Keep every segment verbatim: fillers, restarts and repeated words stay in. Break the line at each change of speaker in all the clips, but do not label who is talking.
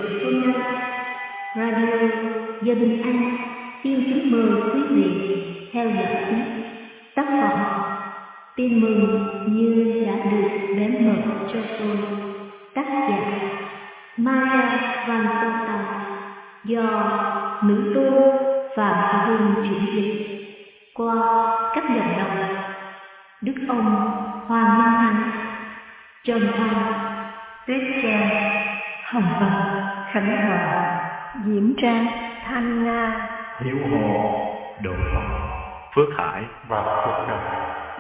Phương Nam. Radio Giờ Bình An xin kính mời quý vị theo dõi tiếp tác phẩm Tin mừng như đã được bén mở cho tôi, tác giả Maria Vanzota, do nữ tu Phạm Thị Hương chuyển dịch qua các giọng đọc Đức ông Hoàng Minh Thắng, Trần Thanh, Tuyết Trang, Hồng Vân, Khánh Hòa, Diễm Trang, Thanh Nga,
Hiếu Hồ, Độ Phong, Phước Hải và Phước Đồng.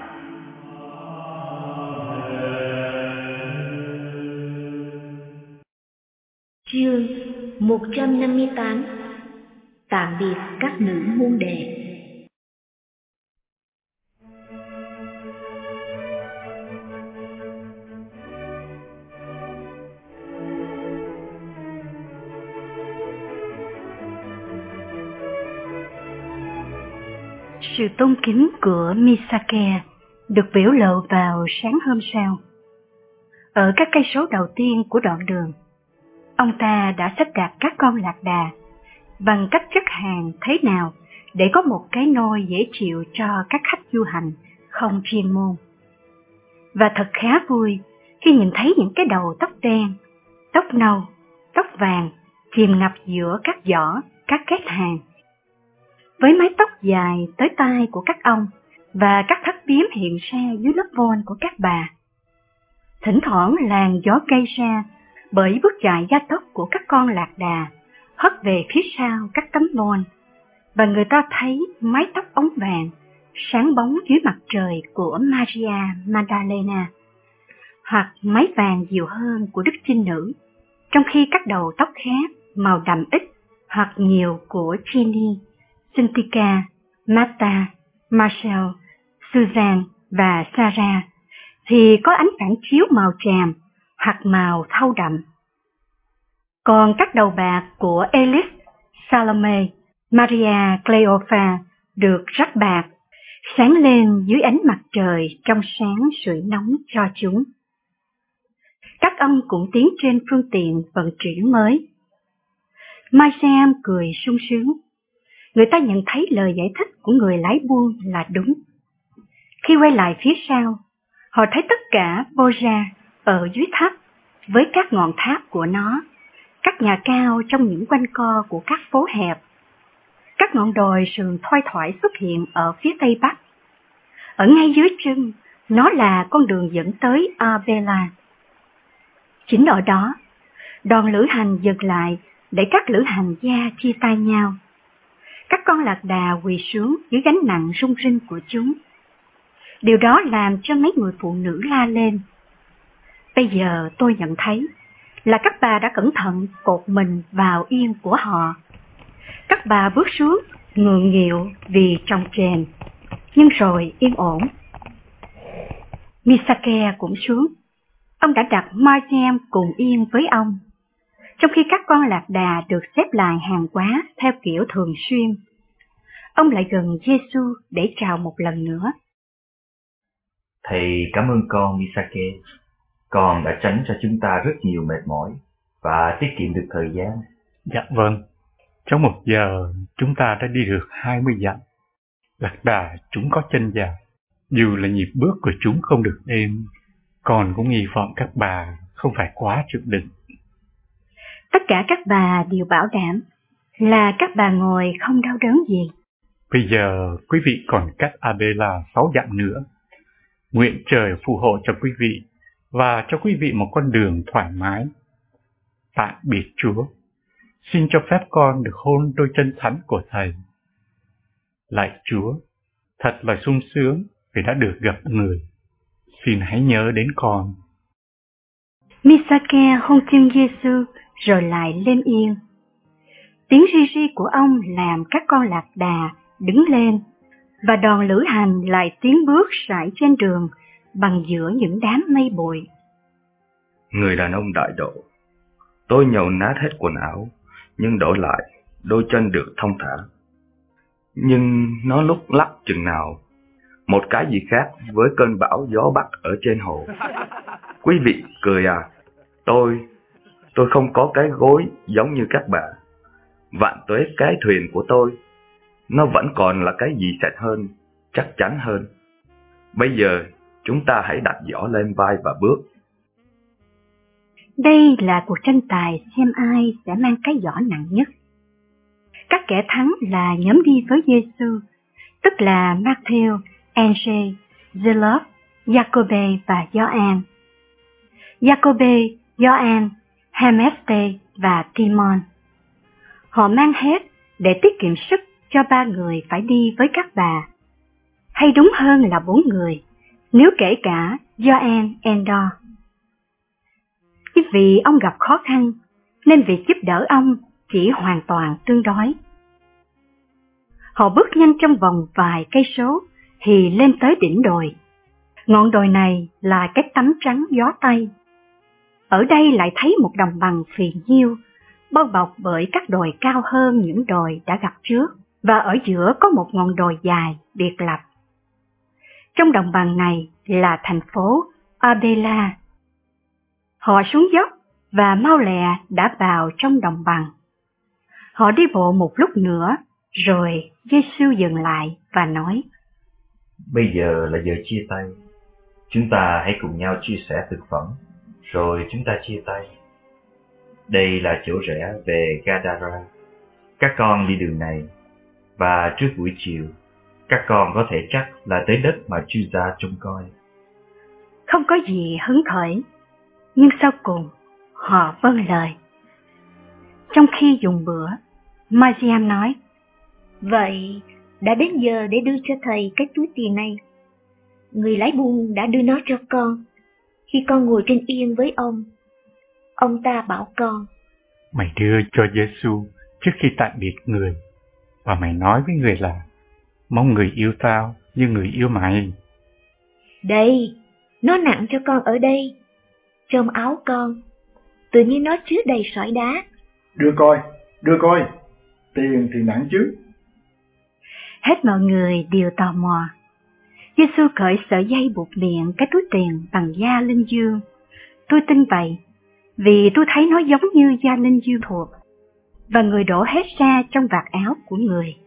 Chương một trăm năm mươi tám. Tạm biệt các nữ môn đệ.
Sự tôn kính của Misake được biểu lộ vào sáng hôm sau. Ở các cây số đầu tiên của đoạn đường, ông ta đã sắp đặt các con lạc đà bằng cách chất hàng thế nào để có một cái nôi dễ chịu cho các khách du hành không chuyên môn. Và thật khá vui khi nhìn thấy những cái đầu tóc đen, tóc nâu, tóc vàng chìm ngập giữa các giỏ, các két hàng. Với mái tóc dài tới tai của các ông và các thắt biếm hiện ra dưới lớp vôn của các bà. Thỉnh thoảng làn gió gây ra bởi bước chạy gia tốc của các con lạc đà hất về phía sau các tấm vôn, và người ta thấy mái tóc ống vàng sáng bóng dưới mặt trời của Maria Magdalena, hoặc mái vàng dịu hơn của Đức Trinh Nữ, trong khi các đầu tóc khác màu đậm ít hoặc nhiều của Jenny, Cynthia, Martha, Marcel, Suzanne và Sarah thì có ánh phản chiếu màu tràm hoặc màu thau đậm. Còn các đầu bạc của Alice, Salome, Maria Cleopha được rắc bạc, sáng lên dưới ánh mặt trời trong sáng sưởi nóng cho chúng. Các ông cũng tiến trên phương tiện vận chuyển mới. Mai Sam cười sung sướng. Người ta nhận thấy lời giải thích của người lái buôn là đúng. Khi quay lại phía sau, họ thấy tất cả Boja ở dưới tháp với các ngọn tháp của nó, các nhà cao trong những quanh co của các phố hẹp. Các ngọn đồi sườn thoai thoải xuất hiện ở phía tây bắc. Ở ngay dưới chân, nó là con đường dẫn tới Arbela. Chính ở đó, đoàn lữ hành dừng lại để các lữ hành gia chia tay nhau. Các con lạc đà quỳ xuống dưới gánh nặng rung rinh của chúng. Điều đó làm cho mấy người phụ nữ la lên. Bây giờ tôi nhận thấy là các bà đã cẩn thận cột mình vào yên của họ. Các bà bước xuống ngượng nghịu vì trồng trền, nhưng rồi yên ổn. Misake cũng xuống. Ông đã đặt Mariam cùng yên với ông, trong khi các con lạc đà được xếp lại hàng hóa theo kiểu thường xuyên. Ông lại gần Giêsu để chào một lần nữa.
Thầy cảm ơn con Misake. Con đã tránh cho chúng ta rất nhiều mệt mỏi và tiết kiệm được thời gian.
Dạ vâng. Trong một giờ chúng ta đã đi được hai mươi dặm. Lạc đà chúng có chân dài, dù là nhịp bước của chúng không được êm, con cũng hy vọng các bà không phải quá chịu đựng.
Tất cả các bà đều bảo đảm là các bà ngồi không đau đớn gì.
Bây giờ quý vị còn cách Arbela sáu dặm nữa. Nguyện trời phù hộ cho quý vị và cho quý vị một con đường thoải mái. Tạm biệt Chúa. Xin cho phép con được hôn đôi chân thánh của Thầy. Lạy Chúa, thật là sung sướng vì đã được gặp người. Xin hãy nhớ đến con.
Misake hôn chân Giêsu rồi lại lên yên. Tiếng ri ri của ông làm các con lạc đà đứng lên, và đoàn lữ hành lại tiến bước sải trên đường bằng giữa những đám mây bụi.
Người đàn ông đại độ, tôi nhầu nát hết quần áo, nhưng đổi lại đôi chân được thong thả. Nhưng nó lúc lắc chừng nào, một cái gì khác với cơn bão gió bắc ở trên hồ. Quý vị cười à, tôi, Tôi không có cái gối giống như các bà. Vạn tuế cái thuyền của tôi, nó vẫn còn là cái gì sạch hơn, chắc chắn hơn. Bây giờ, chúng ta hãy đặt giỏ lên vai và bước.
Đây là cuộc tranh tài xem ai sẽ mang cái giỏ nặng nhất. Các kẻ thắng là nhóm đi với Giê-xu, tức là Matthew, Andrê, Giê-lốp, Giacôbê và Gioan. Giacôbê, Gioan, Hermeste và Timon. Họ mang hết để tiết kiệm sức cho ba người phải đi với các bà. Hay đúng hơn là bốn người, nếu kể cả Gioan Endor. Vì ông gặp khó khăn, nên việc giúp đỡ ông chỉ hoàn toàn tương đối. Họ bước nhanh trong vòng vài cây số thì lên tới đỉnh đồi. Ngọn đồi này là cái tấm trắng gió Tây. Ở đây lại thấy một đồng bằng phì nhiêu, bao bọc bởi các đồi cao hơn những đồi đã gặp trước, và ở giữa có một ngọn đồi dài biệt lập. Trong đồng bằng này là thành phố Abela. Họ xuống dốc và mau lẹ đã vào trong đồng bằng. Họ đi bộ một lúc nữa, rồi Giê-xu dừng lại và nói:
Bây giờ là giờ chia tay. Chúng ta hãy cùng nhau chia sẻ thực phẩm, rồi chúng ta chia tay. Đây là chỗ rẽ về Gadara. Các con đi đường này, và trước buổi chiều, các con có thể chắc là tới đất mà Chuza trông coi.
Không có gì hứng khởi, nhưng sau cùng họ vâng lời. Trong khi dùng bữa, Mariam nói:
Vậy đã đến giờ để đưa cho thầy cái túi tiền này. Người lái buôn đã đưa nó cho con khi con ngồi trên yên với ông. Ông ta bảo con:
Mày đưa cho Giê-xu trước khi tạm biệt người, và mày nói với người là: mong người yêu tao như người yêu mày.
Đây, nó nặng cho con ở đây, trong áo con, tự nhiên nó chứa đầy sỏi đá.
Đưa coi, đưa coi, tiền thì nặng chứ.
Hết mọi người đều tò mò. Giê-xu cởi sợi dây buộc miệng cái túi tiền bằng da linh dương. Tôi tin vậy, vì tôi thấy nó giống như da linh dương thuộc, và người đổ hết ra trong vạt áo của người.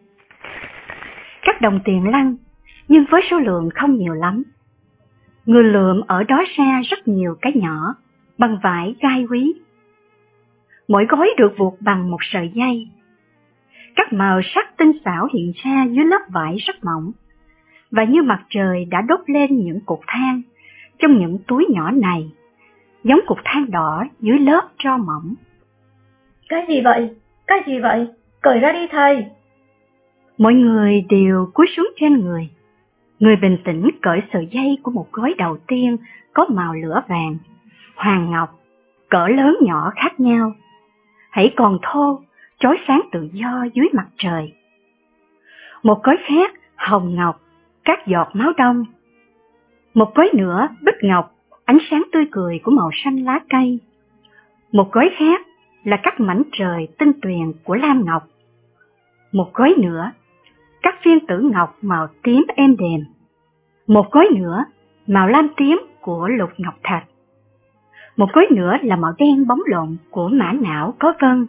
Các đồng tiền lăn, nhưng với số lượng không nhiều lắm. Người lượm ở đó ra rất nhiều cái nhỏ, bằng vải gai quý. Mỗi gói được buộc bằng một sợi dây. Các màu sắc tinh xảo hiện ra dưới lớp vải rất mỏng, và như mặt trời đã đốt lên những cục than trong những túi nhỏ này, giống cục than đỏ dưới lớp tro mỏng.
Cái gì vậy? Cái gì vậy? Cởi ra đi thầy.
Mọi người đều cúi xuống trên người. Người bình tĩnh cởi sợi dây của một gói đầu tiên có màu lửa vàng, hoàng ngọc, cỡ lớn nhỏ khác nhau, hãy còn thô, chói sáng tự do dưới mặt trời. Một gói khác hồng ngọc, các giọt máu đông. Một gói nữa bích ngọc, ánh sáng tươi cười của màu xanh lá cây. Một gói khác là các mảnh trời tinh tuyền của lam ngọc. Một gói nữa, các viên tử ngọc màu tím êm đềm. Một gói nữa, màu lam tím của lục ngọc thạch. Một gói nữa là màu đen bóng lộn của mã não có vân.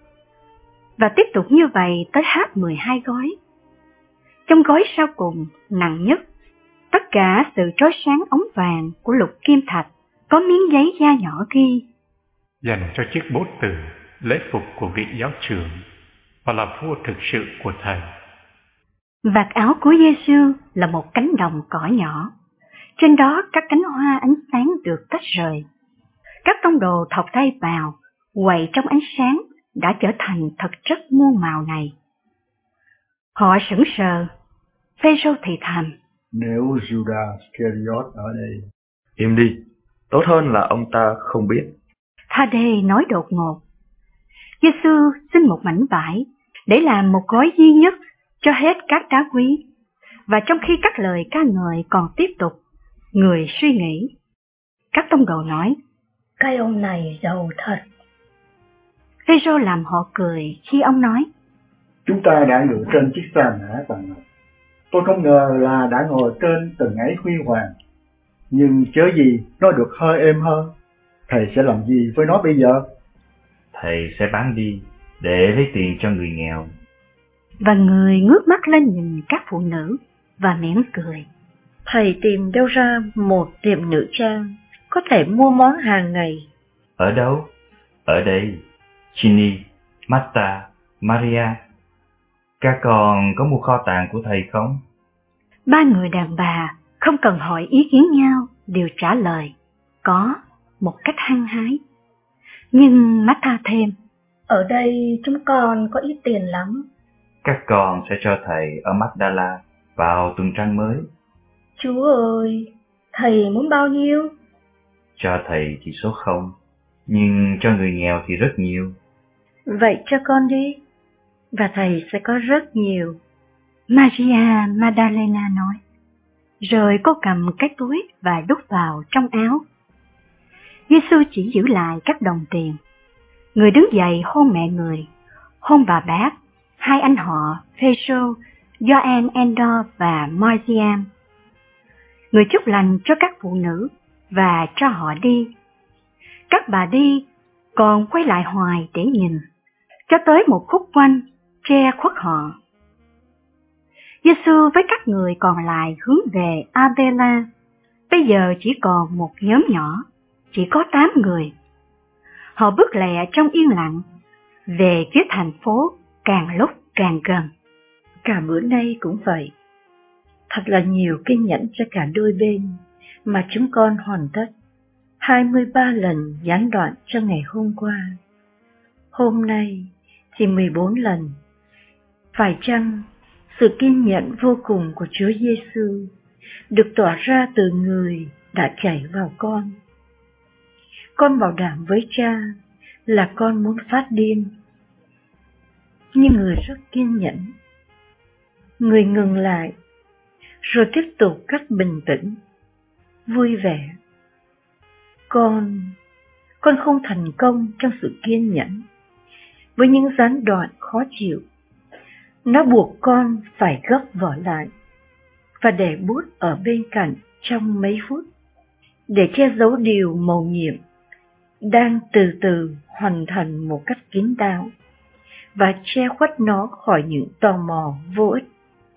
Và tiếp tục như vậy tới hết mười hai gói. Trong gói sau cùng, nặng nhất, tất cả sự trói sáng ống vàng của lục kim thạch, có miếng giấy da nhỏ ghi:
dành cho chiếc bốt từ, lễ phục của vị giáo trưởng, và là vua thực sự của thầy.
Vạt áo của Giê-xu là một cánh đồng cỏ nhỏ. Trên đó các cánh hoa ánh sáng được tách rời. Các tông đồ thọc tay vào, quậy trong ánh sáng đã trở thành thật chất muôn màu này. Họ sững sờ. Phêrô thì thầm:
Nếu Judas Iscariot ở đây.
Im đi, tốt hơn là ông ta không biết.
Tha-đê nói đột ngột. Giê-xu xin một mảnh vải để làm một gói duy nhất cho hết các đá quý. Và trong khi các lời ca ngợi còn tiếp tục, người suy nghĩ. Các tông đồ nói:
Cái ông này giàu thật.
Phêrô làm họ cười khi ông nói:
Chúng ta đã ngự trên chiếc sa mã vàng ngọc. Tôi không ngờ là đã ngồi trên từng ấy huy hoàng. Nhưng chớ gì nó được hơi êm hơn. Thầy sẽ làm gì với nó bây giờ?
thầy sẽ bán đi để lấy tiền cho người nghèo.
Và người ngước mắt lên nhìn các phụ nữ và mỉm cười.
Thầy tìm đâu ra một tiệm nữ trang có thể mua món hàng ngày?
Ở đâu? Ở đây. Ginny, Martha, Maria. Các con có mua kho tàng của thầy không?
Ba người đàn bà không cần hỏi ý kiến nhau đều trả lời có một cách hăng hái. Nhưng Martha thêm,
ở đây chúng con có ít tiền lắm.
Các con sẽ cho thầy ở Magdala vào tuần trăng mới.
Chú ơi, thầy muốn bao nhiêu?
Cho thầy thì số không, nhưng cho người nghèo thì rất nhiều.
Vậy cho con đi, và thầy sẽ có rất nhiều.
Maria Magdalena nói. Rồi cô cầm cái túi và đút vào trong áo. Giêsu chỉ giữ lại các đồng tiền. Người đứng dậy hôn mẹ người, hôn bà bác, hai anh họ Phêrô, Gioan Endor và Môi-si-am. Người chúc lành cho các phụ nữ và cho họ đi. Các bà đi còn quay lại hoài để nhìn, cho tới một khúc quanh che khuất họ. Giêsu với các người còn lại hướng về Abela. Bây giờ chỉ còn một nhóm nhỏ, chỉ có tám người. Họ bước lẹ trong yên lặng, về phía thành phố càng lúc càng gần.
Cả bữa nay cũng vậy. Thật là nhiều kiên nhẫn cho cả đôi bên mà chúng con hoàn tất. hai mươi ba lần gián đoạn cho ngày hôm qua. Hôm nay thì mười bốn lần. Phải chăng sự kiên nhẫn vô cùng của Chúa Giêsu được tỏa ra từ người đã chảy vào con? Con bảo đảm với Cha là con muốn phát điên. Nhưng người rất kiên nhẫn. Người ngừng lại, rồi tiếp tục cách bình tĩnh, vui vẻ. Con, con không thành công trong sự kiên nhẫn. Với những gián đoạn khó chịu, nó buộc con phải gấp vỏ lại và để bút ở bên cạnh trong mấy phút, để che giấu điều mầu nhiệm đang từ từ hoàn thành một cách kín đáo và che khuất nó khỏi những tò mò vô ích.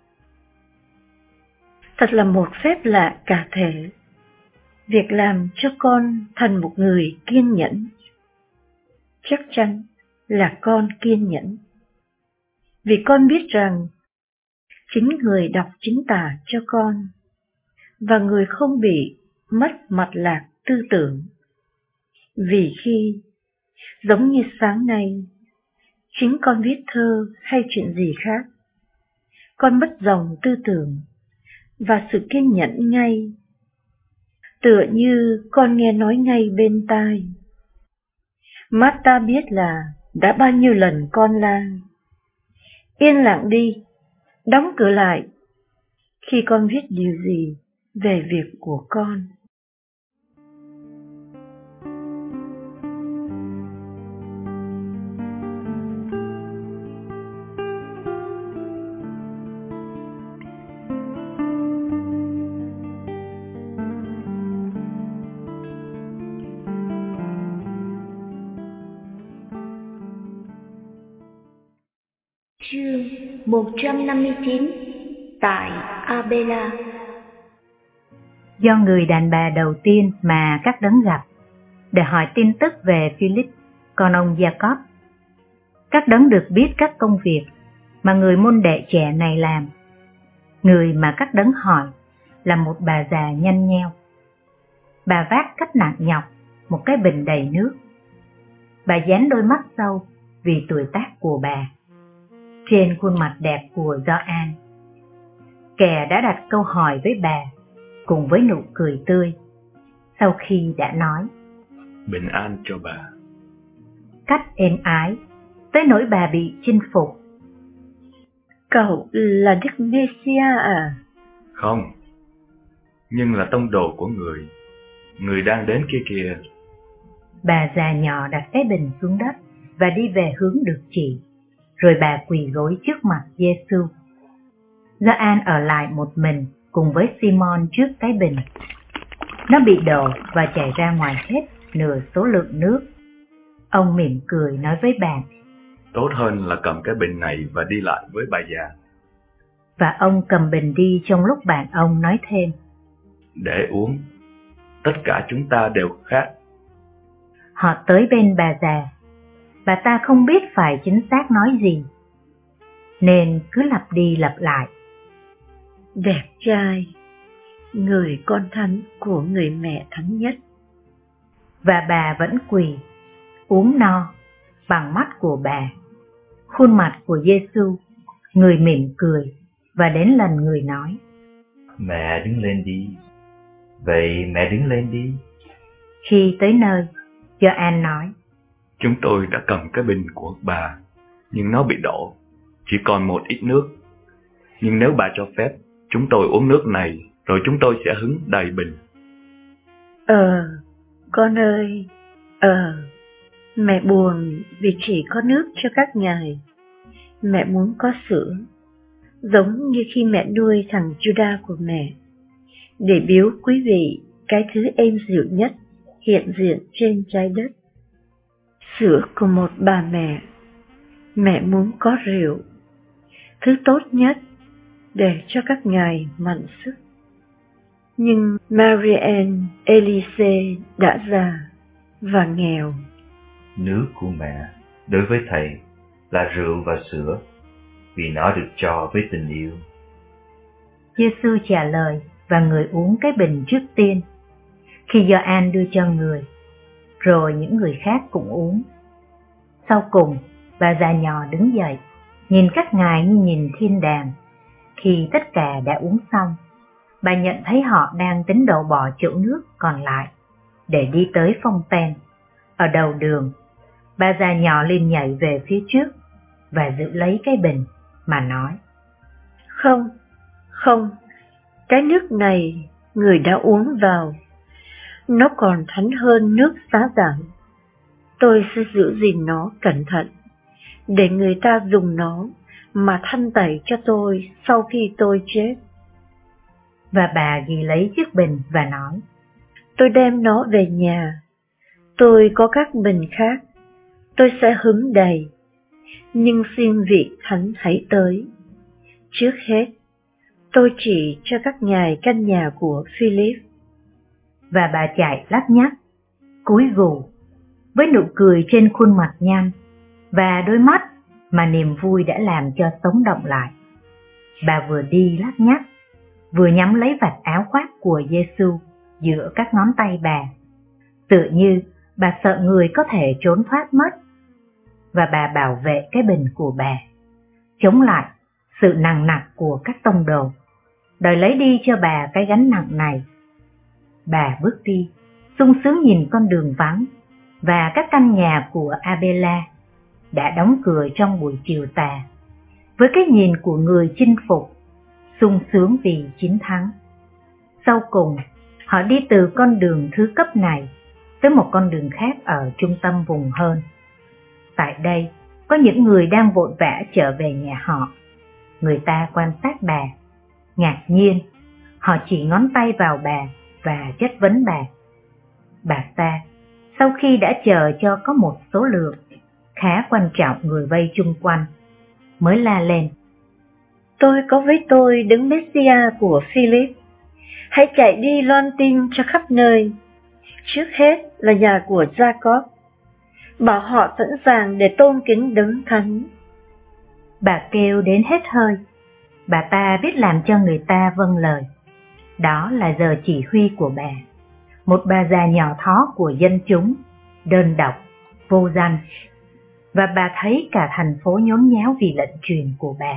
Thật là một phép lạ cả thể, việc làm cho con thành một người kiên nhẫn. Chắc chắn là con kiên nhẫn, vì con biết rằng chính người đọc chính tả cho con, và người không bị mất mạch lạc tư tưởng. Vì khi, giống như sáng nay, chính con viết thơ hay chuyện gì khác, con mất dòng tư tưởng và sự kiên nhẫn ngay, tựa như con nghe nói ngay bên tai. Martha biết là đã bao nhiêu lần con la, yên lặng đi, đóng cửa lại, khi con viết điều gì về việc của con.
Chương một trăm năm mươi chín. Tại Abela.
Do người đàn bà đầu tiên mà các đấng gặp để hỏi tin tức về Philip, con ông Jacob, các đấng được biết các công việc mà người môn đệ trẻ này làm. Người mà các đấng hỏi là một bà già nhăn nheo. Bà vác cách nặng nhọc một cái bình đầy nước. Bà dán đôi mắt sâu vì tuổi tác của bà trên khuôn mặt đẹp của Gioan. Kẻ đã đặt câu hỏi với bà cùng với nụ cười tươi, sau khi đã nói
bình an cho bà,
cách êm ái, tới nỗi bà bị chinh phục.
Cậu là Đức Messia à?
Không, nhưng là tông đồ của người, người đang đến kia kìa.
Bà già nhỏ đặt cái bình xuống đất và đi về hướng được chỉ, rồi bà quỳ gối trước mặt Giêsu. Gioan ở lại một mình cùng với Simon trước cái bình. Nó bị đổ và chảy ra ngoài hết nửa số lượng nước. Ông mỉm cười nói với bà.
Tốt hơn là cầm cái bình này và đi lại với bà già.
Và ông cầm bình đi trong lúc bạn ông nói thêm.
Để uống, tất cả chúng ta đều khát.
Họ tới bên bà già. Bà ta không biết phải chính xác nói gì, nên cứ lặp đi lặp lại.
Đẹp trai, người con thánh của người mẹ thánh nhất.
Và bà vẫn quỳ, uống no bằng mắt của bà. Khuôn mặt của Giêsu, người mỉm cười, và đến lần người nói.
Mẹ đứng lên đi. Vậy mẹ đứng lên đi.
Khi tới nơi, Gioan nói.
Chúng tôi đã cầm cái bình của bà, nhưng nó bị đổ, chỉ còn một ít nước. Nhưng nếu bà cho phép, chúng tôi uống nước này, rồi chúng tôi sẽ hứng đầy bình.
Ờ, con ơi, ờ, mẹ buồn vì chỉ có nước cho các ngài. Mẹ muốn có sữa, giống như khi mẹ nuôi thằng Judah của mẹ, để biếu quý vị cái thứ êm dịu nhất hiện diện trên trái đất. Sữa của một bà mẹ. Mẹ muốn có rượu, thứ tốt nhất để cho các ngài mạnh sức. Nhưng Marianne Elise đã già và nghèo.
Nước của mẹ đối với thầy là rượu và sữa, vì nó được cho với tình yêu.
Giêsu trả lời và người uống cái bình trước tiên, khi Gioan đưa cho người, rồi những người khác cũng uống. Sau cùng, bà già nhỏ đứng dậy, nhìn các ngài như nhìn thiên đàng. Khi tất cả đã uống xong, bà nhận thấy họ đang tính đổ bỏ chỗ nước còn lại để đi tới phong ten. Ở đầu đường, bà già nhỏ liền nhảy về phía trước và giữ lấy cái bình mà nói.
Không, không, cái nước này người đã uống vào. Nó còn thánh hơn nước xá giảng. Tôi sẽ giữ gìn nó cẩn thận, để người ta dùng nó mà thanh tẩy cho tôi sau khi tôi chết.
Và bà ghi lấy chiếc bình và nói.
Tôi đem nó về nhà. Tôi có các bình khác. Tôi sẽ hứng đầy. Nhưng xin vị thánh hãy tới. Trước hết, tôi chỉ cho các ngài căn nhà của Philip.
Và bà chạy lắt nhắt, cúi gù, với nụ cười trên khuôn mặt nhăn và đôi mắt mà niềm vui đã làm cho sống động lại. Bà vừa đi lắt nhắt, vừa nhắm lấy vạt áo khoác của Giêsu giữa các ngón tay bà, tựa như bà sợ người có thể trốn thoát mất. Và bà bảo vệ cái bình của bà, chống lại sự nặng nặc của các tông đồ, đòi lấy đi cho bà cái gánh nặng này. Bà bước đi, sung sướng nhìn con đường vắng và các căn nhà của Abela đã đóng cửa trong buổi chiều tà, với cái nhìn của người chinh phục, sung sướng vì chiến thắng. Sau cùng, họ đi từ con đường thứ cấp này tới một con đường khác ở trung tâm vùng hơn. Tại đây, có những người đang vội vã trở về nhà họ. Người ta quan sát bà. Ngạc nhiên, họ chỉ ngón tay vào bà và chất vấn bà. Bà ta, sau khi đã chờ cho có một số lượng khá quan trọng người vây chung quanh, mới la lên.
Tôi có với tôi đấng Messia của Philip. Hãy chạy đi loan tin cho khắp nơi. Trước hết là nhà của Jacob. Bảo họ sẵn sàng để tôn kính đấng thánh.
Bà kêu đến hết hơi. Bà ta biết làm cho người ta vâng lời. Đó là giờ chỉ huy của bà, một bà già nhỏ thó của dân chúng, đơn độc, vô danh. Và bà thấy cả thành phố nhốn nháo vì lệnh truyền của bà.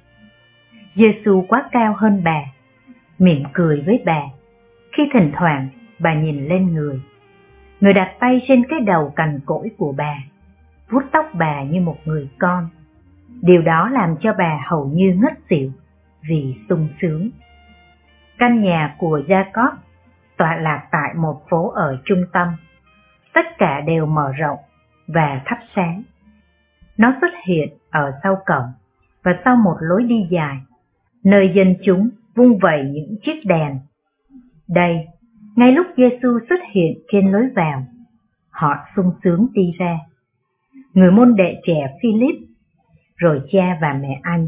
Giêsu quá cao hơn bà, mỉm cười với bà, khi thỉnh thoảng bà nhìn lên người. Người đặt tay trên cái đầu cằn cỗi của bà, vuốt tóc bà như một người con. Điều đó làm cho bà hầu như ngất xỉu vì sung sướng. Căn nhà của Jacob tọa lạc tại một phố ở trung tâm. Tất cả đều mở rộng và thắp sáng. Nó xuất hiện ở sau cổng và sau một lối đi dài, nơi dân chúng vung vẩy những chiếc đèn. Đây, ngay lúc Giêsu xuất hiện trên lối vào, họ sung sướng đi ra người môn đệ trẻ Philip, rồi cha và mẹ anh.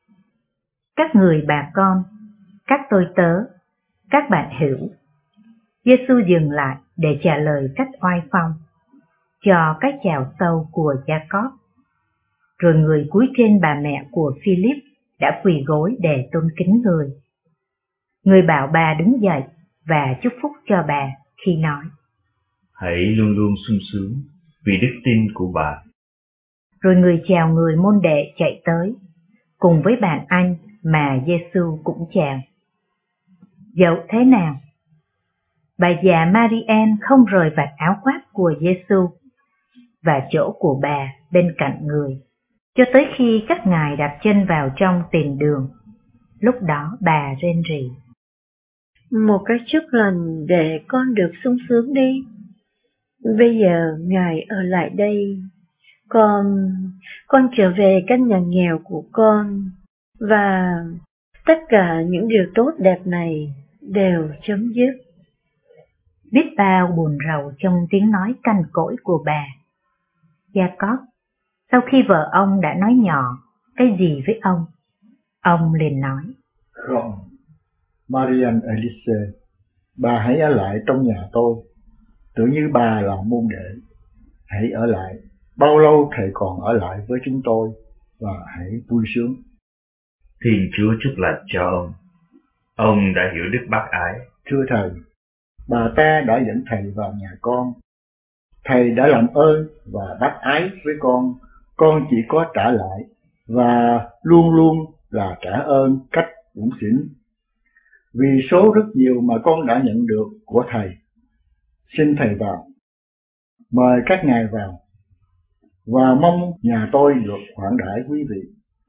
Các người bà con, các tôi tớ, các bạn hữu. Giê-xu dừng lại để trả lời cách oai phong, cho cái chào sâu của Gia-cóp. Rồi người cúi trên bà mẹ của Philip đã quỳ gối để tôn kính người. Người bảo bà đứng dậy và chúc phúc cho bà khi nói:
Hãy luôn luôn sung sướng vì đức tin của bà.
Rồi người chào người môn đệ chạy tới, cùng với bạn anh mà Giê-xu cũng chào. Dẫu thế nào, bà già Marian không rời vạt áo khoác của Giê-xu và chỗ của bà bên cạnh người, cho tới khi các ngài đặt chân vào trong tiền đường. Lúc đó bà rên rỉ:
Một cái chúc lành để con được sung sướng đi. Bây giờ ngài ở lại đây, con, con trở về căn nhà nghèo của con, và tất cả những điều tốt đẹp này đều chấm dứt.
Biết bao buồn rầu trong tiếng nói cằn cỗi của bà. Gia-cóp, sau khi vợ ông đã nói nhỏ cái gì với ông, ông liền nói:
Không, Marian Elise, bà hãy ở lại trong nhà tôi, tưởng như bà là môn đệ. Hãy ở lại, bao lâu thầy còn ở lại với chúng tôi, và hãy vui sướng.
Thiên Chúa chúc lành cho ông. Ông đã hiểu đức bác ái.
Thưa thầy, bà ta đã dẫn thầy vào nhà con. Thầy đã làm ơn và bác ái với con, con chỉ có trả lại, và luôn luôn là trả ơn cách bủn xỉn. Vì số rất nhiều mà con đã nhận được của thầy. Xin thầy vào, mời các ngài vào, và mong nhà tôi được khoản đãi quý vị.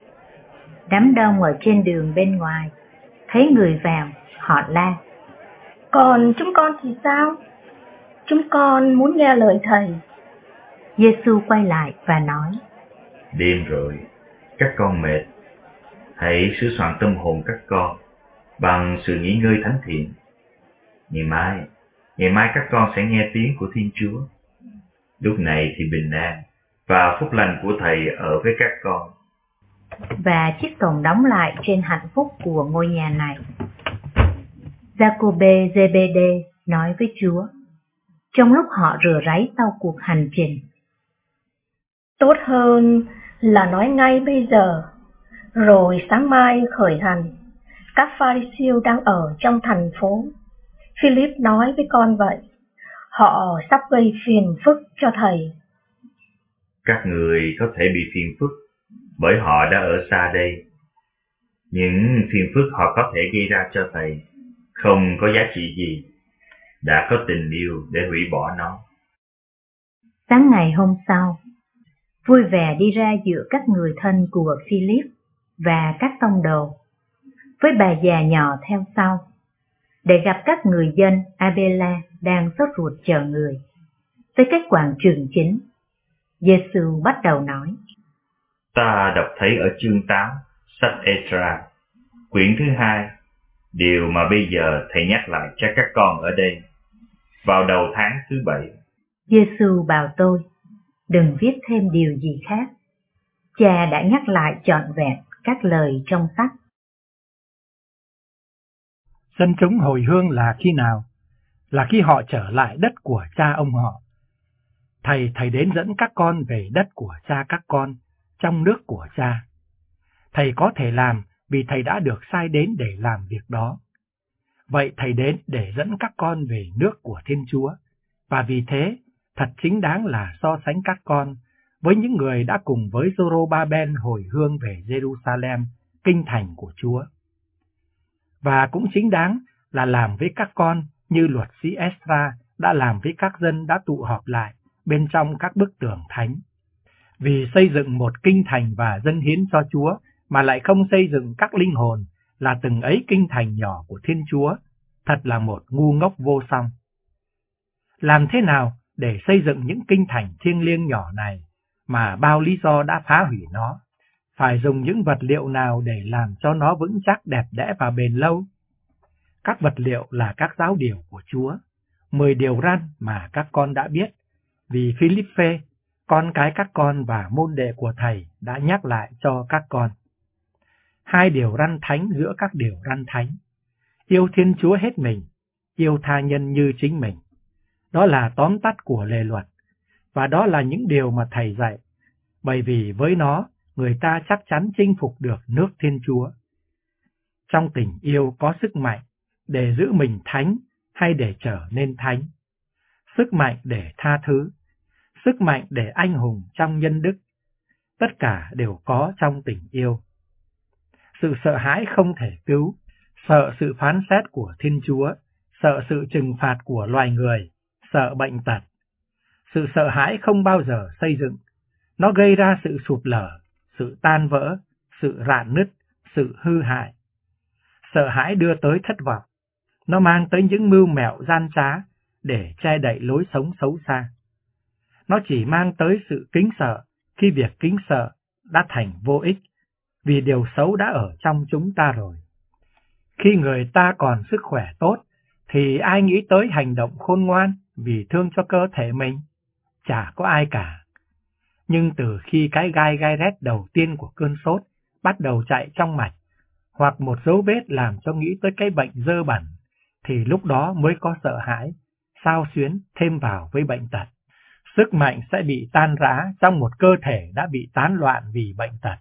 Đám đông ở trên đường bên ngoài thấy người vào, họ la:
Còn chúng con thì sao? Chúng con muốn nghe lời thầy.
Giê-xu quay lại và nói:
Đêm rồi, các con mệt. Hãy sửa soạn tâm hồn các con bằng sự nghỉ ngơi thánh thiện. Ngày mai, ngày mai các con sẽ nghe tiếng của Thiên Chúa. Lúc này thì bình an và phúc lành của thầy ở với các con.
Và chiếc cổng đóng lại trên hạnh phúc của ngôi nhà này. Giacôbê Giê-bê-đê nói với Chúa, trong lúc họ rửa ráy sau cuộc hành trình:
Tốt hơn là nói ngay bây giờ, rồi sáng mai khởi hành. Các Pha-ri-siêu đang ở trong thành phố. Philip nói với con vậy. Họ sắp gây phiền phức cho thầy.
Các người có thể bị phiền phức bởi họ đã ở xa đây. Những phiền phức họ có thể gây ra cho thầy không có giá trị gì. Đã có tình yêu để hủy bỏ nó.
Sáng ngày hôm sau, vui vẻ đi ra giữa các người thân của Philip và các tông đồ, với bà già nhỏ theo sau, để gặp các người dân Abela đang sốt ruột chờ người. Tới cách quảng trường chính, Giê-xu bắt đầu nói:
Ta đọc thấy ở chương tám, sách Esra, quyển thứ hai, điều mà bây giờ thầy nhắc lại cho các con ở đây, vào đầu tháng thứ bảy.
Giê-xu bảo tôi, đừng viết thêm điều gì khác. Cha đã nhắc lại trọn vẹn các lời trong sách.
Dân chúng hồi hương là khi nào? Là khi họ trở lại đất của cha ông họ. Thầy thầy đến dẫn các con về đất của cha các con, trong nước của cha. Thầy có thể làm vì thầy đã được sai đến để làm việc đó. Vậy thầy đến để dẫn các con về nước của Thiên Chúa, và vì thế thật chính đáng là so sánh các con với những người đã cùng với Zorobabel hồi hương về Jerusalem, kinh thành của Chúa. Và cũng chính đáng là làm với các con như luật sĩ Esra đã làm với các dân đã tụ họp lại bên trong các bức tường thánh. Vì xây dựng một kinh thành và dâng hiến cho Chúa mà lại không xây dựng các linh hồn là từng ấy kinh thành nhỏ của Thiên Chúa, thật là một ngu ngốc vô song. Làm thế nào để xây dựng những kinh thành thiêng liêng nhỏ này mà bao lý do đã phá hủy nó? Phải dùng những vật liệu nào để làm cho nó vững chắc, đẹp đẽ và bền lâu? Các vật liệu là các giáo điều của Chúa, mười điều răn mà các con đã biết, vì Philippe, con cái các con và môn đệ của Thầy đã nhắc lại cho các con. Hai điều răn thánh giữa các điều răn thánh: yêu Thiên Chúa hết mình, yêu tha nhân như chính mình. Đó là tóm tắt của lề luật, và đó là những điều mà Thầy dạy, bởi vì với nó, người ta chắc chắn chinh phục được nước Thiên Chúa. Trong tình yêu có sức mạnh để giữ mình thánh hay để trở nên thánh, sức mạnh để tha thứ, sức mạnh để anh hùng trong nhân đức. Tất cả đều có trong tình yêu. Sự sợ hãi không thể cứu, sợ sự phán xét của Thiên Chúa, sợ sự trừng phạt của loài người, sợ bệnh tật. Sự sợ hãi không bao giờ xây dựng, nó gây ra sự sụp lở, sự tan vỡ, sự rạn nứt, sự hư hại. Sợ hãi đưa tới thất vọng, nó mang tới những mưu mẹo gian trá để che đậy lối sống xấu xa. Nó chỉ mang tới sự kính sợ khi việc kính sợ đã thành vô ích, vì điều xấu đã ở trong chúng ta rồi. Khi người ta còn sức khỏe tốt, thì ai nghĩ tới hành động khôn ngoan vì thương cho cơ thể mình? Chả có ai cả. Nhưng từ khi cái gai gai rét đầu tiên của cơn sốt bắt đầu chạy trong mạch, hoặc một dấu vết làm cho nghĩ tới cái bệnh dơ bẩn, thì lúc đó mới có sợ hãi, xao xuyến thêm vào với bệnh tật. Sức mạnh sẽ bị tan rã trong một cơ thể đã bị tán loạn vì bệnh tật.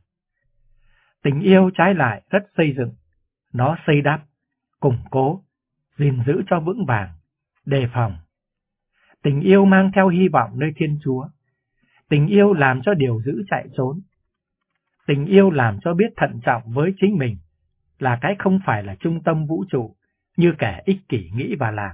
Tình yêu trái lại rất xây dựng, nó xây đắp, củng cố, gìn giữ cho vững vàng, đề phòng. Tình yêu mang theo hy vọng nơi Thiên Chúa. Tình yêu làm cho điều dữ chạy trốn. Tình yêu làm cho biết thận trọng với chính mình là cái không phải là trung tâm vũ trụ như kẻ ích kỷ nghĩ và làm.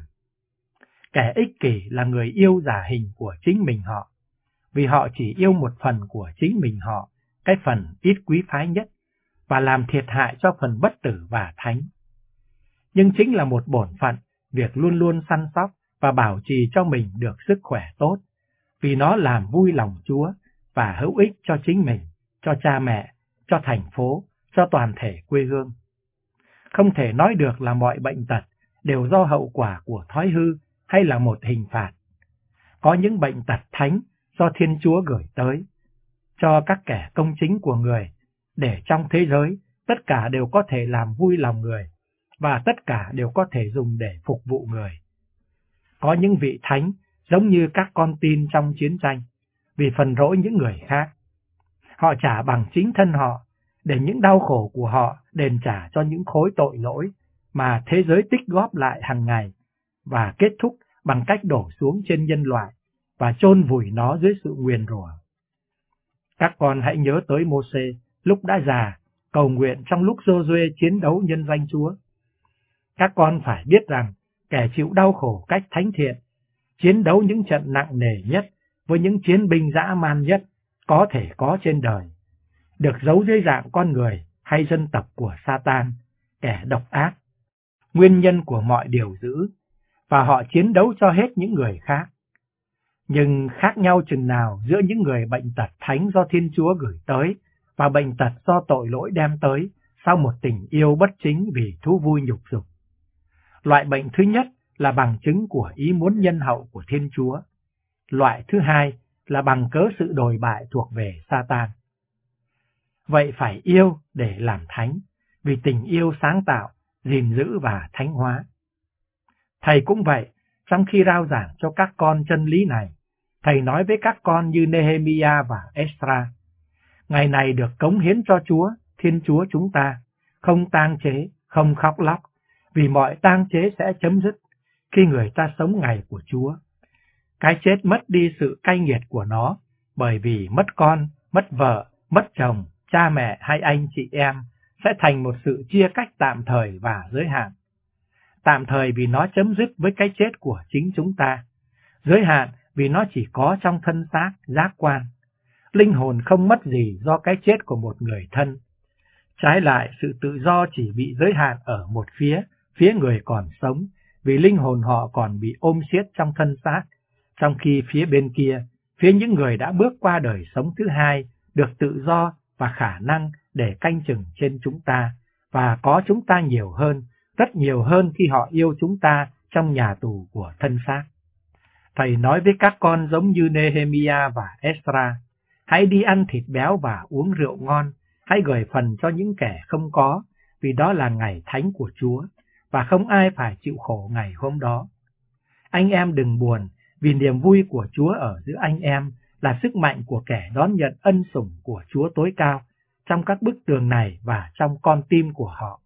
Kẻ ích kỷ là người yêu giả hình của chính mình họ, vì họ chỉ yêu một phần của chính mình họ, cái phần ít quý phái nhất, và làm thiệt hại cho phần bất tử và thánh. Nhưng chính là một bổn phận, việc luôn luôn săn sóc và bảo trì cho mình được sức khỏe tốt, vì nó làm vui lòng Chúa và hữu ích cho chính mình, cho cha mẹ, cho thành phố, cho toàn thể quê hương. Không thể nói được là mọi bệnh tật đều do hậu quả của thói hư hay là một hình phạt. Có những bệnh tật thánh do Thiên Chúa gửi tới, cho các kẻ công chính của người, để trong thế giới tất cả đều có thể làm vui lòng người, và tất cả đều có thể dùng để phục vụ người. Có những vị thánh giống như các con tin trong chiến tranh, vì phần rỗi những người khác. Họ trả bằng chính thân họ, để những đau khổ của họ đền trả cho những khối tội lỗi mà thế giới tích góp lại hàng ngày, và kết thúc bằng cách đổ xuống trên nhân loại và chôn vùi nó dưới sự nguyền rủa. Các con hãy nhớ tới Mô-sê lúc đã già, cầu nguyện trong lúc Giô-suê chiến đấu nhân danh Chúa. Các con phải biết rằng kẻ chịu đau khổ cách thánh thiện, chiến đấu những trận nặng nề nhất với những chiến binh dã man nhất có thể có trên đời, được giấu dưới dạng con người hay dân tộc của Satan, kẻ độc ác, nguyên nhân của mọi điều dữ, và họ chiến đấu cho hết những người khác. Nhưng khác nhau chừng nào giữa những người bệnh tật thánh do Thiên Chúa gửi tới và bệnh tật do tội lỗi đem tới sau một tình yêu bất chính vì thú vui nhục dục. Loại bệnh thứ nhất là bằng chứng của ý muốn nhân hậu của Thiên Chúa. Loại thứ hai là bằng cớ sự đồi bại thuộc về Satan. Vậy phải yêu để làm thánh, vì tình yêu sáng tạo, gìn giữ và thánh hóa. Thầy cũng vậy, trong khi rao giảng cho các con chân lý này, Thầy nói với các con như Nehemia và Esra: ngày này được cống hiến cho Chúa, Thiên Chúa chúng ta, không tang chế, không khóc lóc, vì mọi tang chế sẽ chấm dứt khi người ta sống ngày của Chúa. Cái chết mất đi sự cay nghiệt của nó, bởi vì mất con, mất vợ, mất chồng, cha mẹ hay anh chị em sẽ thành một sự chia cách tạm thời và giới hạn. Tạm thời vì nó chấm dứt với cái chết của chính chúng ta. Giới hạn vì nó chỉ có trong thân xác, giác quan. Linh hồn không mất gì do cái chết của một người thân. Trái lại, sự tự do chỉ bị giới hạn ở một phía, phía người còn sống, vì linh hồn họ còn bị ôm siết trong thân xác, trong khi phía bên kia, phía những người đã bước qua đời sống thứ hai, được tự do và khả năng để canh chừng trên chúng ta, và có chúng ta nhiều hơn, rất nhiều hơn khi họ yêu chúng ta trong nhà tù của thân xác. Thầy nói với các con giống như Nehemiah và Esra, hãy đi ăn thịt béo và uống rượu ngon, hãy gửi phần cho những kẻ không có, vì đó là ngày thánh của Chúa, và không ai phải chịu khổ ngày hôm đó. Anh em đừng buồn, vì niềm vui của Chúa ở giữa anh em là sức mạnh của kẻ đón nhận ân sủng của Chúa tối cao trong các bức tường này và trong con tim của họ.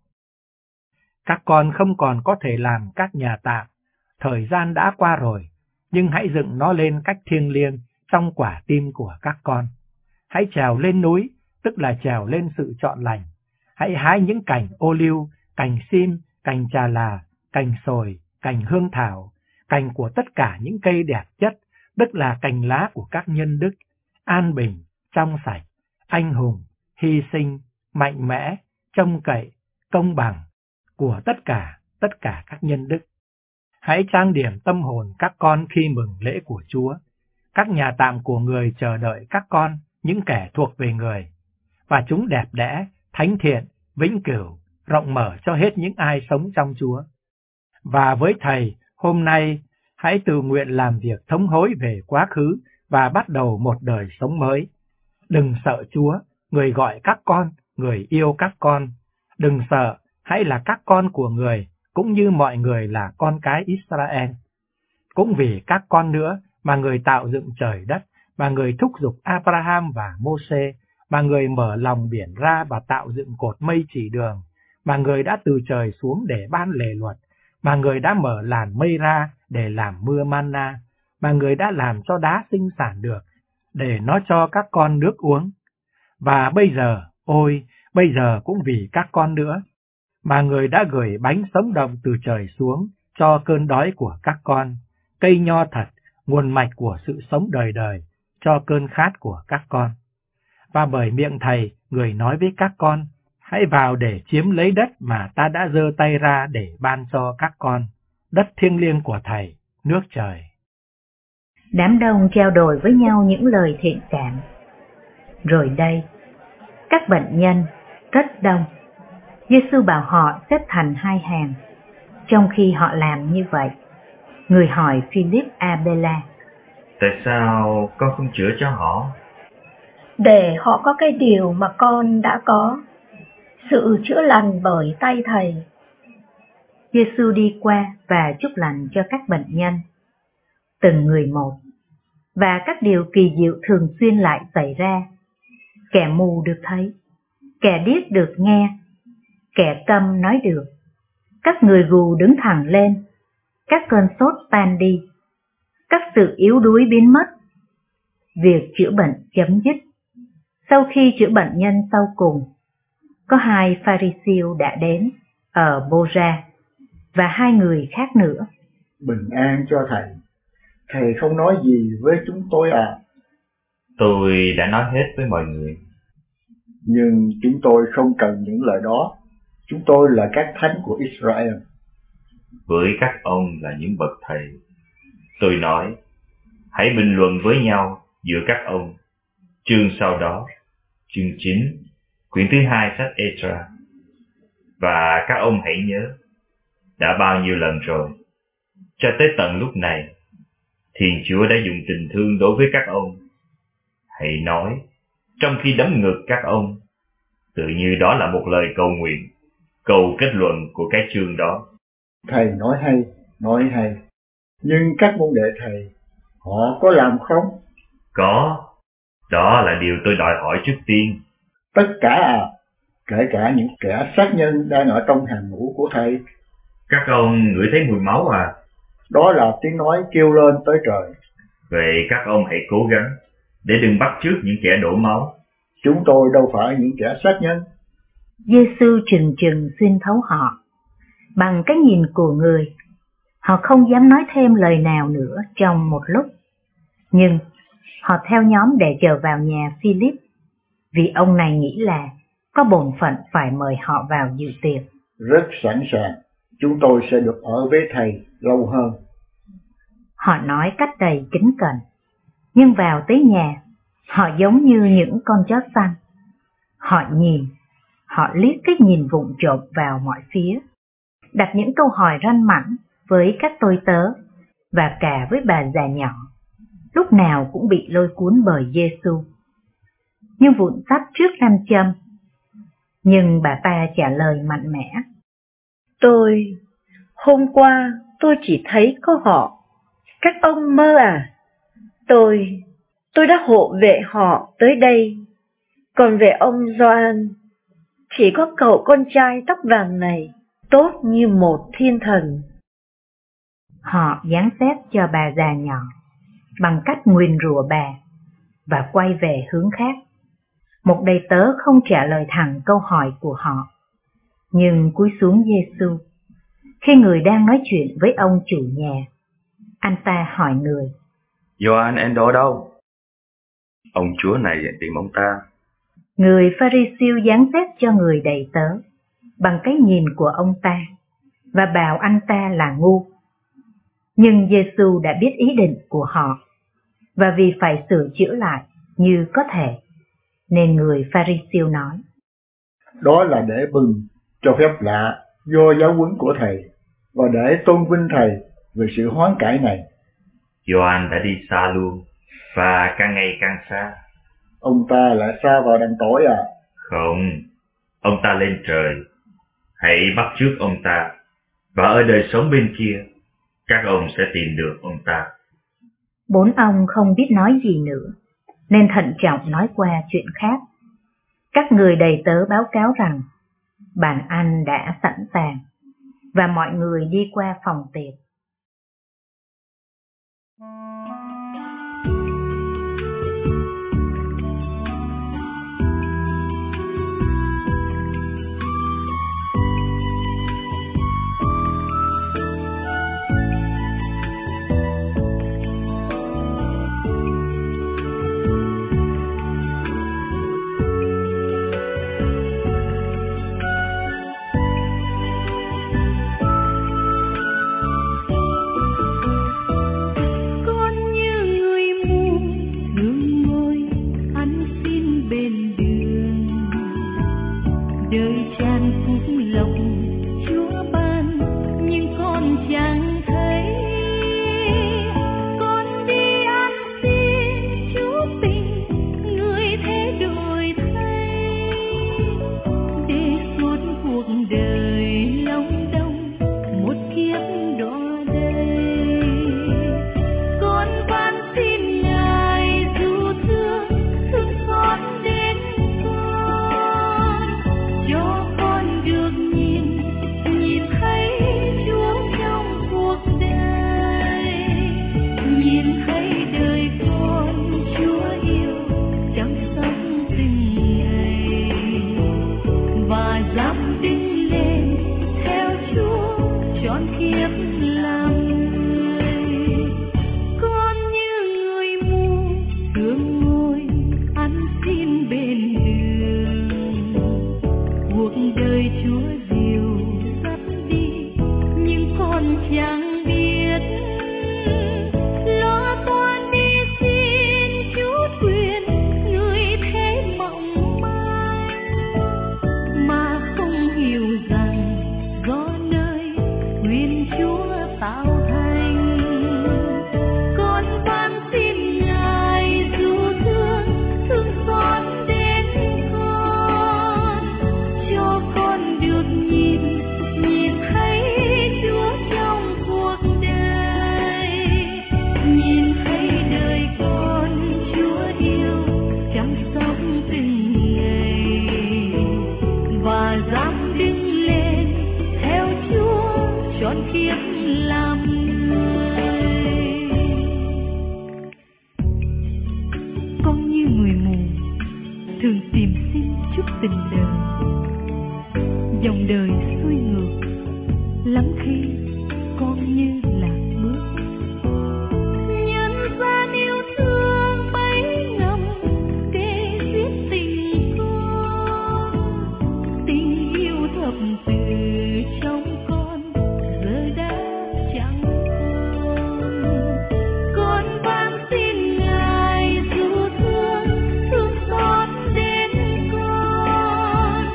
Các con không còn có thể làm các nhà tạm, thời gian đã qua rồi, nhưng hãy dựng nó lên cách thiêng liêng trong quả tim của các con. Hãy trèo lên núi, tức là trèo lên sự chọn lành. Hãy hái những cành ô liu, cành sim, cành trà là, cành sồi, cành hương thảo, cành của tất cả những cây đẹp chất, tức là cành lá của các nhân đức, an bình, trong sạch, anh hùng, hy sinh, mạnh mẽ, trông cậy, công bằng, của tất cả, tất cả các nhân đức. Hãy trang điểm tâm hồn các con khi mừng lễ của Chúa. Các nhà tạm của người chờ đợi các con, những kẻ thuộc về người, và chúng đẹp đẽ, thánh thiện, vĩnh cửu, rộng mở cho hết những ai sống trong Chúa. Và với Thầy, hôm nay, hãy tự nguyện làm việc thống hối về quá khứ và bắt đầu một đời sống mới. Đừng sợ Chúa, người gọi các con, người yêu các con. Đừng sợ, hãy là các con của người, cũng như mọi người là con cái Israel. Cũng vì các con nữa mà người tạo dựng trời đất, mà người thúc giục Abraham và Mô-sê, mà người mở lòng biển ra và tạo dựng cột mây chỉ đường, mà người đã từ trời xuống để ban lề luật, mà người đã mở làn mây ra để làm mưa manna, mà người đã làm cho đá sinh sản được, để nó cho các con nước uống. Và bây giờ, ôi, bây giờ cũng vì các con nữa, mà người đã gửi bánh sống động từ trời xuống cho cơn đói của các con, cây nho thật, nguồn mạch của sự sống đời đời, cho cơn khát của các con. Và bởi miệng Thầy, người nói với các con, hãy vào để chiếm lấy đất mà ta đã giơ tay ra để ban cho các con, đất thiêng liêng của Thầy, nước trời.
Đám đông trao đổi với nhau những lời thiện cảm. Rồi đây, các bệnh nhân rất đông. Giê-xu bảo họ xếp thành hai hàng. Trong khi họ làm như vậy, người hỏi Philip Abela:
Tại sao con không chữa cho họ?
Để họ có cái điều mà con đã có, sự chữa lành bởi tay Thầy.
Giê-xu đi qua và chúc lành cho các bệnh nhân, từng người một, và các điều kỳ diệu thường xuyên lại xảy ra. Kẻ mù được thấy, kẻ điếc được nghe, kẻ câm nói được, các người gù đứng thẳng lên, các cơn sốt tan đi, các sự yếu đuối biến mất. Việc chữa bệnh chấm dứt. Sau khi chữa bệnh nhân sau cùng, có hai Pha-ri-siêu đã đến ở Bô-ra và hai người khác nữa.
Bình an cho Thầy. Thầy không nói gì với chúng tôi à?
Tôi đã nói hết với mọi người.
Nhưng chúng tôi không cần những lời đó. Chúng tôi là các thánh của Israel.
Với các ông là những bậc thầy, tôi nói, hãy bình luận với nhau giữa các ông. Chương sau đó, chương chín, quyển thứ hai sách Esra. Và các ông hãy nhớ, đã bao nhiêu lần rồi, cho tới tận lúc này, Thiên Chúa đã dùng tình thương đối với các ông. Hãy nói, trong khi đấm ngực các ông, tự như đó là một lời cầu nguyện, câu kết luận của cái chương đó.
Thầy nói hay, nói hay. Nhưng các môn đệ Thầy, họ có làm không?
Có. Đó là điều tôi đòi hỏi trước tiên.
Tất cả à? Kể cả những kẻ sát nhân đang ở trong hàng ngũ của Thầy.
Các ông ngửi thấy mùi máu à?
Đó là tiếng nói kêu lên tới trời.
Vậy các ông hãy cố gắng, để đừng bắt chước những kẻ đổ máu.
Chúng tôi đâu phải những kẻ sát nhân.
Giê-xu chừng chừng xuyên thấu họ. Bằng cái nhìn của người, họ không dám nói thêm lời nào nữa trong một lúc. Nhưng họ theo nhóm để chờ vào nhà Philip, vì ông này nghĩ là có bổn phận phải mời họ vào dự tiệc.
Rất sẵn sàng, chúng tôi sẽ được ở với Thầy lâu hơn.
Họ nói cách đầy kính cẩn, nhưng vào tới nhà, họ giống như những con chó săn. Họ nhìn, họ liếc cái nhìn vụng trộm vào mọi phía, đặt những câu hỏi răn mãnh với các tôi tớ, và cả với bà già nhỏ, lúc nào cũng bị lôi cuốn bởi Giê-xu. Nhưng vụn sắt trước nam châm. Nhưng bà ta trả lời mạnh mẽ.
Tôi, hôm qua tôi chỉ thấy có họ. Các ông mơ à? Tôi, tôi đã hộ vệ họ tới đây. Còn về ông Gioan, chỉ có cậu con trai tóc vàng này, tốt như một thiên thần.
Họ giáng xét cho bà già nhỏ bằng cách nguyền rủa bà và quay về hướng khác. Một đầy tớ không trả lời thẳng câu hỏi của họ, nhưng cúi xuống Giê-xu. Khi người đang nói chuyện với ông chủ nhà, anh ta hỏi người:
Gioan Endo đâu? Ông chúa này tìm ông ta.
Người Pha-ri-siêu giáng xét cho người đầy tớ bằng cái nhìn của ông ta và bảo anh ta là ngu. Nhưng Giê-xu đã biết ý định của họ, và vì phải sửa chữa lại như có thể, nên người Pha-ri-siêu nói:
Đó là để mừng cho phép lạ do giáo huấn của thầy, và để tôn vinh thầy về sự hoán cải này.
Gioan đã đi xa luôn, và càng ngày càng xa.
Ông ta lại xa vào đằng tối à?
Không, ông ta lên trời. Hãy bắt chước ông ta, và ở đời sống bên kia, các ông sẽ tìm được ông ta.
Bốn ông không biết nói gì nữa, nên thận trọng nói qua chuyện khác. Các người đầy tớ báo cáo rằng bàn ăn đã sẵn sàng, và mọi người đi qua phòng tiệc.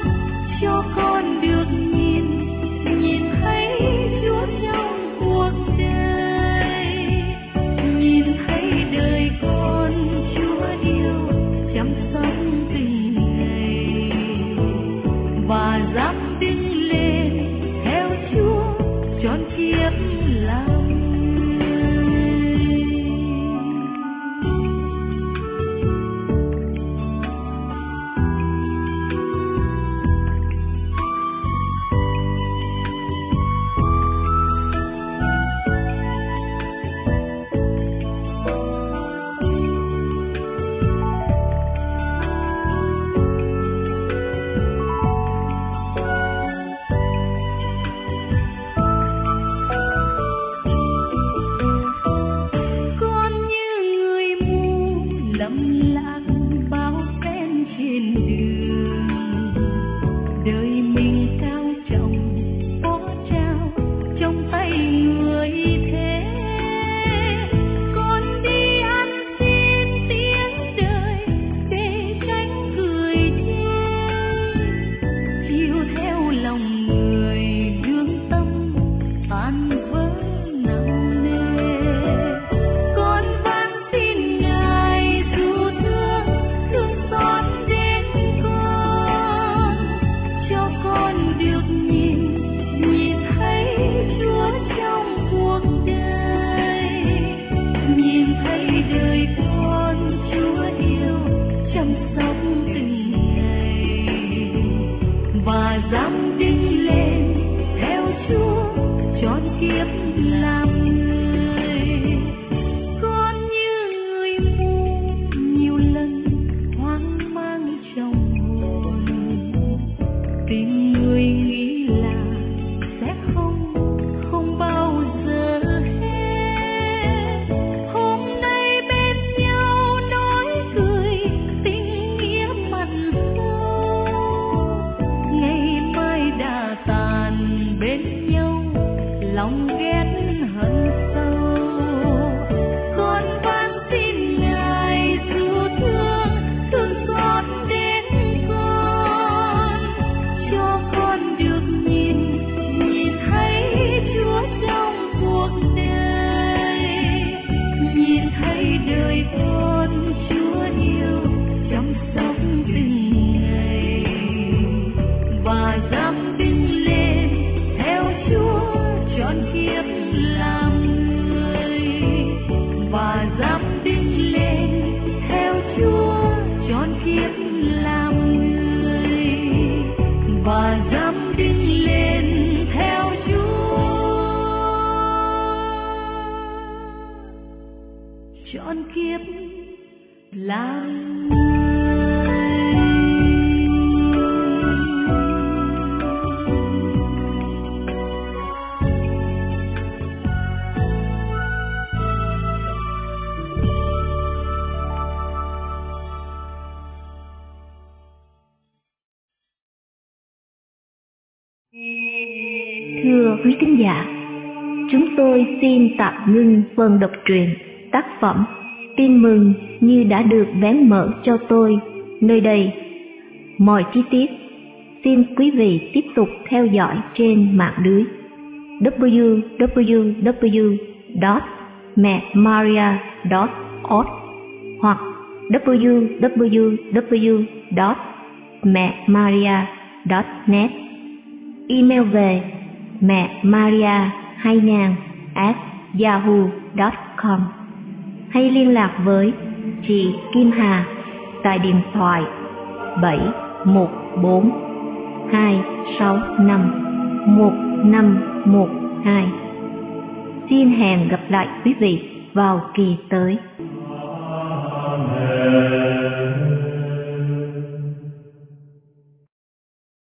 Cho con được nhìn, nhìn thấy Chúa trong cuộc và dám đứng lên theo Chúa trọn kiếp làm người. Con như người mù nhiều lần hoang mang trong hồn, tìm người nghĩ là sẽ không không bao giờ hết. Hôm nay bên nhau nói cười tình nghĩa mặn sâu, ngày mai đã tàn bên nhau lòng ghét hận sâu. Con van xin Ngài dù thương thương xót đến con, cho con được nhìn nhìn thấy Chúa trong cuộc đời, nhìn thấy đời con Chúa yêu chăm sóc từng ngày, và dám đứng lên theo Chúa trọn kiếp làm người, và dám đứng lên theo Chúa trọn kiếp làm người, và dám đứng lên theo Chúa trọn kiếp làm
Thưa quý thính giả, chúng tôi xin tạm ngưng phần đọc truyện tác phẩm Tin mừng như đã được vén mở cho tôi nơi đây. Mọi chi tiết xin quý vị tiếp tục theo dõi trên mạng lưới w w w chấm mẹ maria chấm org hoặc w w w chấm mẹ maria chấm net. Email về mẹ maria hai nghìn at yahoo chấm com hay liên lạc với chị Kim Hà tại điện thoại bảy một bốn hai sáu năm một năm một hai. Xin hẹn gặp lại quý vị vào kỳ tới.
Amen.